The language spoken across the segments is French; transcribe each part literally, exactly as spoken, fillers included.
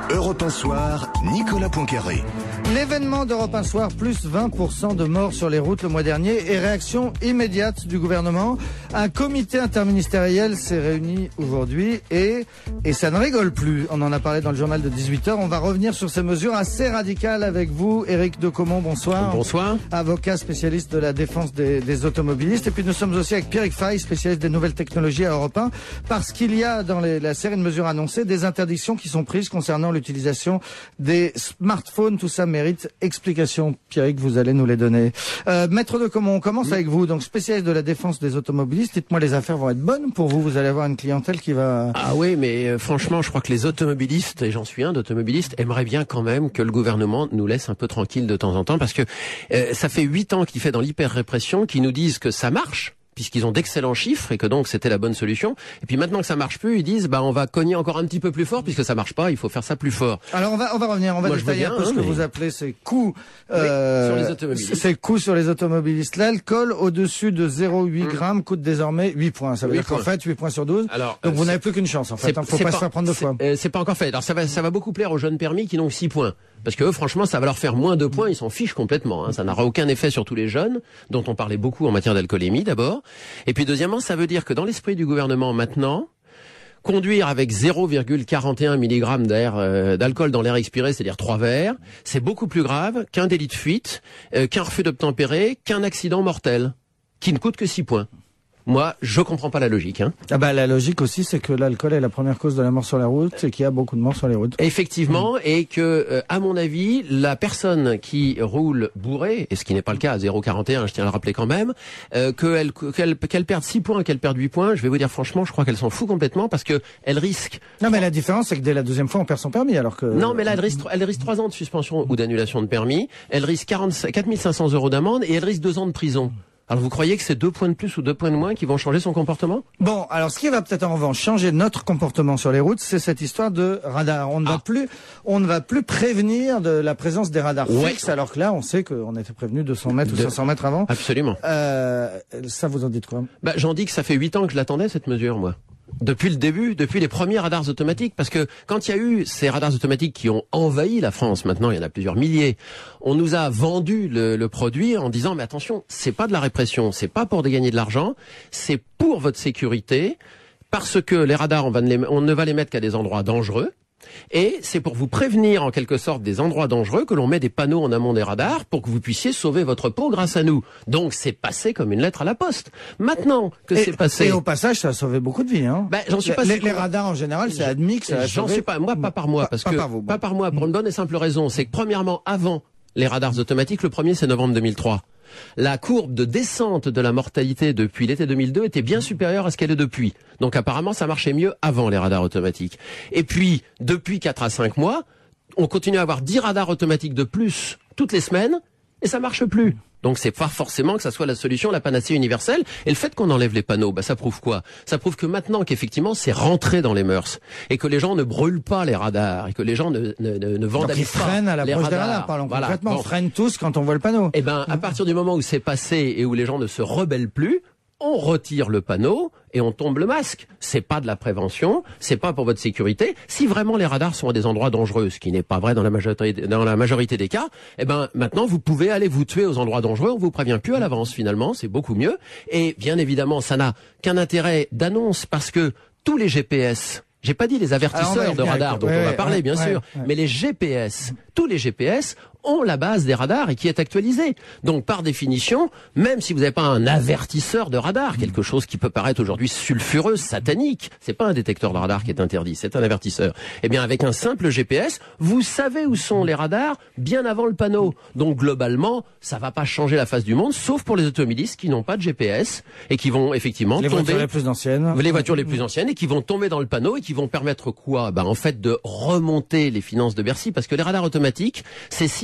Europe un Soir, Nicolas Poincaré. L'événement d'Europe un Soir, plus vingt pour cent de morts sur les routes le mois dernier et réaction immédiate du gouvernement. Un comité interministériel s'est réuni aujourd'hui et, et ça ne rigole plus. On en a parlé dans le journal de dix-huit heures. On va revenir sur ces mesures assez radicales avec vous. Éric Decomont, bonsoir. Bonsoir. Avocat spécialiste de la défense des, des automobilistes. Et puis nous sommes aussi avec Pierrick Fay, spécialiste des nouvelles technologies à Europe un, parce qu'il y a dans les, la série de mesures annoncées des interdictions qui sont prises concernant l'utilisation des smartphones. Tout ça mérite explication. Pierrick, vous allez nous les donner. Euh, Maître Decomont, on commence oui. avec vous. Donc spécialiste de la défense des automobilistes. Dites-moi, les affaires vont être bonnes pour vous. Vous allez avoir une clientèle qui va... Ah oui, mais euh, franchement, je crois que les automobilistes, et j'en suis un d'automobilistes, aimeraient bien quand même que le gouvernement nous laisse un peu tranquille de temps en temps, parce que euh, ça fait huit ans qu'il fait dans l'hyper-répression, qu'ils nous disent que ça marche, puisqu'ils ont d'excellents chiffres et que donc c'était la bonne solution. Et puis maintenant que ça marche plus, ils disent bah on va cogner encore un petit peu plus fort puisque ça marche pas, il faut faire ça plus fort. Alors on va on va revenir, on va Moi, détailler bien, un peu hein, ce que mais... vous appelez ces coûts euh, sur les automobilistes. Ces coûts sur les automobilistes. L'alcool au-dessus de zéro virgule huit mmh. grammes coûte désormais huit points. Ça veut dire qu'en fait huit points sur douze. Alors, donc euh, vous n'avez plus qu'une chance en fait. Il hein, faut pas, pas se faire prendre deux fois. Euh, c'est pas encore fait. Alors ça va ça va beaucoup plaire aux jeunes permis qui n'ont que six points. Parce que eux, franchement, ça va leur faire moins de points, ils s'en fichent complètement. Hein. Ça n'aura aucun effet sur tous les jeunes, dont on parlait beaucoup en matière d'alcoolémie d'abord. Et puis deuxièmement, ça veut dire que dans l'esprit du gouvernement maintenant, conduire avec zéro virgule quarante et un milligrammes d'air euh, d'alcool dans l'air expiré, c'est-à-dire trois verres, c'est beaucoup plus grave qu'un délit de fuite, euh, qu'un refus d'obtempérer, qu'un accident mortel, qui ne coûte que six points. Moi, je comprends pas la logique. Hein. Ah bah la logique aussi, c'est que l'alcool est la première cause de la mort sur la route et qu'il y a beaucoup de morts sur les routes. Effectivement, mmh. et que, euh, à mon avis, la personne qui roule bourrée, et ce qui n'est pas le cas à zéro virgule quarante et un, je tiens à le rappeler quand même, euh, qu'elle qu'elle qu'elle perde six points, qu'elle perde huit points, je vais vous dire franchement, je crois qu'elle s'en fout complètement parce que elle risque. Non, mais la différence, c'est que dès la deuxième fois, on perd son permis, alors que. Non, mais là, elle risque, elle risque trois ans de suspension ou d'annulation de permis. Elle risque quatre mille cinq cents euros d'amende et elle risque deux ans de prison. Alors vous croyez que c'est deux points de plus ou deux points de moins qui vont changer son comportement? Bon, alors ce qui va peut-être en revanche changer notre comportement sur les routes, c'est cette histoire de radar. On ne ah. va plus, on ne va plus prévenir de la présence des radars ouais. fixes, alors que là, on sait qu'on était prévenu deux cents mètres de... ou cinq cents mètres avant. Absolument. Euh, ça, vous en dites quoi? Bah, j'en dis que ça fait huit ans que je l'attendais cette mesure, moi. Depuis le début, depuis les premiers radars automatiques, parce que quand il y a eu ces radars automatiques qui ont envahi la France, maintenant il y en a plusieurs milliers, on nous a vendu le, le produit en disant mais attention, c'est pas de la répression, c'est pas pour gagner de l'argent, c'est pour votre sécurité, parce que les radars on, va ne, les, on ne va les mettre qu'à des endroits dangereux. Et c'est pour vous prévenir en quelque sorte des endroits dangereux que l'on met des panneaux en amont des radars pour que vous puissiez sauver votre peau grâce à nous. Donc c'est passé comme une lettre à la poste. Maintenant que c'est passé... Et au passage, ça a sauvé beaucoup de vies. Hein. Ben, j'en suis pas les, les radars en général, c'est admis que ça a J'en sauvé... suis pas, moi pas par moi, parce pas, que pas, par vous, bon. pas par moi, pour une bonne et simple raison, c'est que premièrement, avant les radars automatiques, le premier c'est novembre deux mille trois. La courbe de descente de la mortalité depuis l'été deux mille deux était bien supérieure à ce qu'elle est depuis. Donc apparemment, ça marchait mieux avant les radars automatiques. Et puis, depuis quatre à cinq mois, on continue à avoir dix radars automatiques de plus toutes les semaines et ça marche plus. Donc c'est pas forcément que ça soit la solution, la panacée universelle. Et le fait qu'on enlève les panneaux, bah ça prouve quoi? Ça prouve que maintenant qu'effectivement c'est rentré dans les mœurs et que les gens ne brûlent pas les radars et que les gens ne ne, ne, ne vandalisent pas les radars. Ils freinent à l'approche des radars, parlons voilà. concrètement. Bon. On freine tous quand on voit le panneau. Eh ben, à partir du moment où c'est passé et où les gens ne se rebellent plus, on retire le panneau et on tombe le masque. C'est pas de la prévention, c'est pas pour votre sécurité. Si vraiment les radars sont à des endroits dangereux, ce qui n'est pas vrai dans la majorité, dans la majorité des cas, eh ben maintenant vous pouvez aller vous tuer aux endroits dangereux. On vous prévient plus à l'avance finalement, c'est beaucoup mieux. Et bien évidemment, ça n'a qu'un intérêt d'annonce parce que tous les G P S. J'ai pas dit les avertisseurs de radar dont ouais, on va parler, ouais, bien ouais, sûr, ouais. mais les G P S, tous les G P S ont la base des radars et qui est actualisée. Donc, par définition, même si vous n'avez pas un avertisseur de radar, quelque chose qui peut paraître aujourd'hui sulfureux, satanique, c'est pas un détecteur de radar qui est interdit, c'est un avertisseur. Eh bien, avec un simple G P S, vous savez où sont les radars bien avant le panneau. Donc, globalement, ça va pas changer la face du monde, sauf pour les automobilistes qui n'ont pas de G P S et qui vont effectivement les tomber... voitures les plus anciennes. Les voitures les plus anciennes et qui vont tomber dans le panneau et qui vont permettre quoi? Ben, en fait, de remonter les finances de Bercy, parce que les radars automatiques, c'est si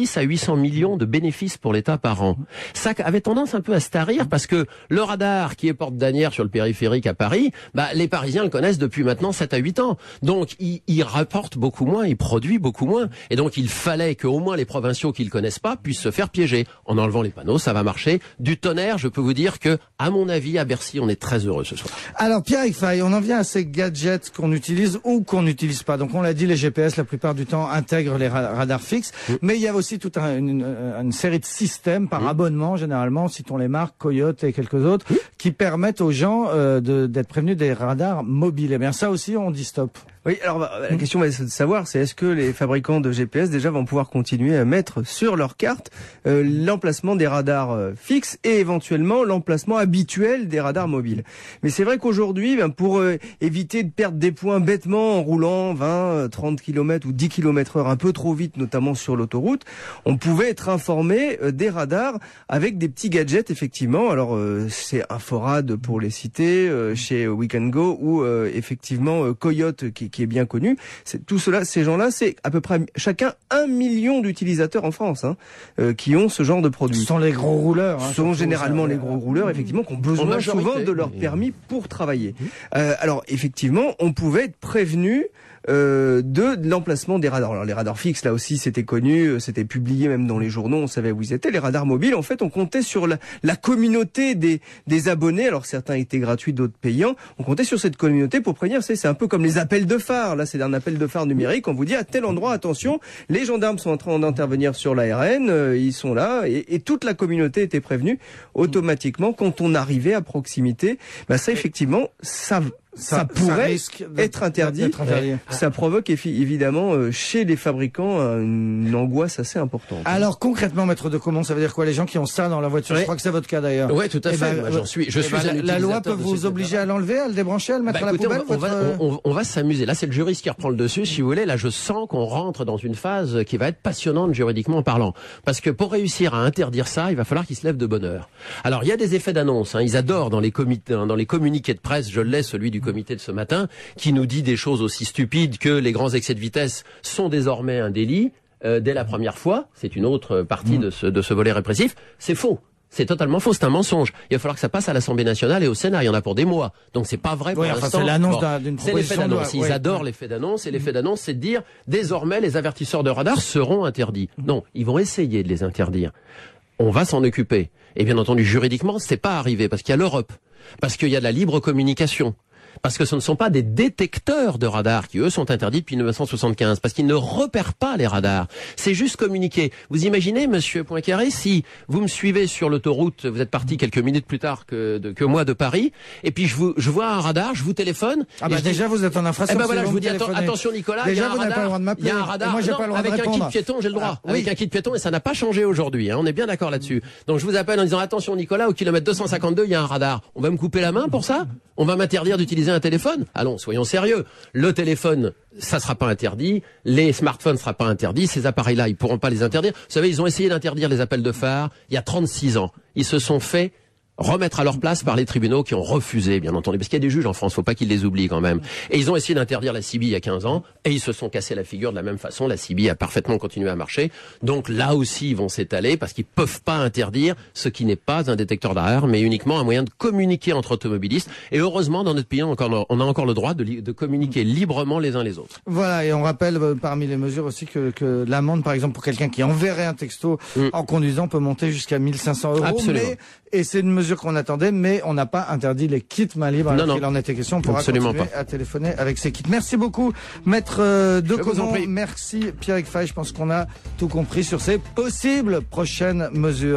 six à huit cents millions de bénéfices pour l'État par an. Ça avait tendance un peu à se tarir parce que le radar qui est porte d'Asnières sur le périphérique à Paris, bah, les Parisiens le connaissent depuis maintenant sept à huit ans. Donc, il, il rapporte beaucoup moins, il produit beaucoup moins. Et donc, il fallait qu'au moins les provinciaux qui le connaissent pas puissent se faire piéger. En enlevant les panneaux, ça va marcher. Du tonnerre, je peux vous dire que, à mon avis, à Bercy, on est très heureux ce soir. Alors, Pierre-Éric Fay, on en vient à ces gadgets qu'on utilise ou qu'on n'utilise pas. Donc, on l'a dit, les G P S, la plupart du temps, intègrent les ra radars fixes. Mmh. Mais il y a aussi toute un, une, une série de systèmes par mmh. abonnement, généralement, citons les marques, Coyote et quelques autres, mmh. qui permettent aux gens euh, d'être prévenus des radars mobiles. Eh bien, ça aussi, on dit stop. Oui, alors la question va être de savoir, c'est est-ce que les fabricants de G P S déjà vont pouvoir continuer à mettre sur leur carte euh, l'emplacement des radars euh, fixes et éventuellement l'emplacement habituel des radars mobiles. Mais c'est vrai qu'aujourd'hui, ben, pour euh, éviter de perdre des points bêtement en roulant vingt, trente kilomètres ou dix kilomètres heure un peu trop vite, notamment sur l'autoroute, on pouvait être informé euh, des radars avec des petits gadgets, effectivement. Alors euh, c'est Inforad pour les citer, euh, chez Week and Go ou euh, effectivement euh, Coyote qui qui est bien connu. C'est tout cela, ces gens-là, c'est à peu près chacun un million d'utilisateurs en France hein, euh, qui ont ce genre de produits. Ce sont les gros rouleurs. Hein, ce sont généralement les gros rouleurs, effectivement, qui ont besoin souvent de leur permis pour travailler. Euh, alors, effectivement, on pouvait être prévenu Euh, de, de l'emplacement des radars. Alors les radars fixes, là aussi, c'était connu, c'était publié même dans les journaux, on savait où ils étaient. Les radars mobiles, en fait, on comptait sur la, la communauté des, des abonnés. Alors certains étaient gratuits, d'autres payants. On comptait sur cette communauté pour prévenir. C'est, c'est un peu comme les appels de phare. Là, c'est un appel de phare numérique. On vous dit à tel endroit, attention, les gendarmes sont en train d'intervenir sur l'A R N, euh, ils sont là, et, et toute la communauté était prévenue automatiquement quand on arrivait à proximité. Bah ça, effectivement, ça Ça, ça pourrait ça être interdit. interdit. Ça provoque évidemment chez les fabricants une angoisse assez importante. Alors concrètement, maître de Comont, ça veut dire quoi les gens qui ont ça dans la voiture? Oui. Je crois que c'est votre cas d'ailleurs. Oui, tout à fait. Ben, Moi, j'en suis. Je suis ben, un la loi peut vous obliger à l'enlever, à le débrancher, à le mettre bah, à la écoutez, poubelle. On va, votre... on, on, on va s'amuser. Là, c'est le juriste qui reprend le dessus. Si vous voulez, là, je sens qu'on rentre dans une phase qui va être passionnante juridiquement parlant. Parce que pour réussir à interdire ça, il va falloir qu'ils se lèvent de bonne heure. Alors, il y a des effets d'annonce. Hein. Ils adorent dans les comités, hein, dans les communiqués de presse. Je l'ai, celui du comité de ce matin, qui nous dit des choses aussi stupides que les grands excès de vitesse sont désormais un délit euh, dès la première fois. C'est une autre partie mmh. de, ce, de ce volet répressif. C'est faux. C'est totalement faux, c'est un mensonge. Il va falloir que ça passe à l'Assemblée nationale et au Sénat. Il y en a pour des mois. Donc c'est pas vrai pour oui, l'instant. Enfin, c'est l'annonce bon, d'une c'est l'effet d'annonce. Ils ouais, adorent ouais. l'effet d'annonce. Et l'effet d'annonce, c'est de dire, désormais, les avertisseurs de radar seront interdits. Mmh. Non, ils vont essayer de les interdire. On va s'en occuper. Et bien entendu, juridiquement, c'est pas arrivé parce qu'il y a l'Europe. Parce qu'il y a de la libre communication. Parce que ce ne sont pas des détecteurs de radars qui, eux, sont interdits depuis mille neuf cent soixante-quinze, parce qu'ils ne repèrent pas les radars. C'est juste communiquer. Vous imaginez, monsieur Poincaré, si vous me suivez sur l'autoroute, vous êtes parti quelques minutes plus tard que, de, que moi de Paris, et puis je, vous, je vois un radar, je vous téléphone. Ah bah déjà, dis, vous êtes en infraction. Eh ben voilà, je vous dis, atten attention Nicolas, il y a un radar. Il y a un radar. Moi, j'ai non, pas le droit avec de un kit piéton, j'ai le droit. Ah, avec oui. un kit piéton, et ça n'a pas changé aujourd'hui. Hein, on est bien d'accord là-dessus. Donc je vous appelle en disant, attention Nicolas, au kilomètre deux cent cinquante-deux, il y a un radar. On va me couper la main pour ça? On va m'interdire d'utiliser un téléphone? Allons, soyons sérieux. Le téléphone, ça sera pas interdit. Les smartphones, sera pas interdit. Ces appareils-là, ils pourront pas les interdire. Vous savez, ils ont essayé d'interdire les appels de phare il y a trente-six ans. Ils se sont fait remettre à leur place par les tribunaux qui ont refusé, bien entendu, parce qu'il y a des juges en France, faut pas qu'ils les oublient quand même. Et ils ont essayé d'interdire la C B il y a quinze ans, et ils se sont cassés la figure de la même façon. La C B a parfaitement continué à marcher. Donc là aussi, ils vont s'étaler, parce qu'ils peuvent pas interdire ce qui n'est pas un détecteur d'erreur, mais uniquement un moyen de communiquer entre automobilistes. Et heureusement, dans notre pays, on a encore, on a encore le droit de, de communiquer librement les uns les autres. Voilà, et on rappelle euh, parmi les mesures aussi que, que l'amende, par exemple, pour quelqu'un qui enverrait un texto mm. en conduisant, peut monter jusqu'à mille cinq cents euros. Absolument. Mais, et c'est une mesure qu'on attendait, mais on n'a pas interdit les kits main libre. Non, non. Il en était question. On pourra Absolument continuer pas. à téléphoner avec ces kits. Merci beaucoup, maître euh, de Comont. Merci Pierre-Éric Fay. Je pense qu'on a tout compris sur ces possibles prochaines mesures.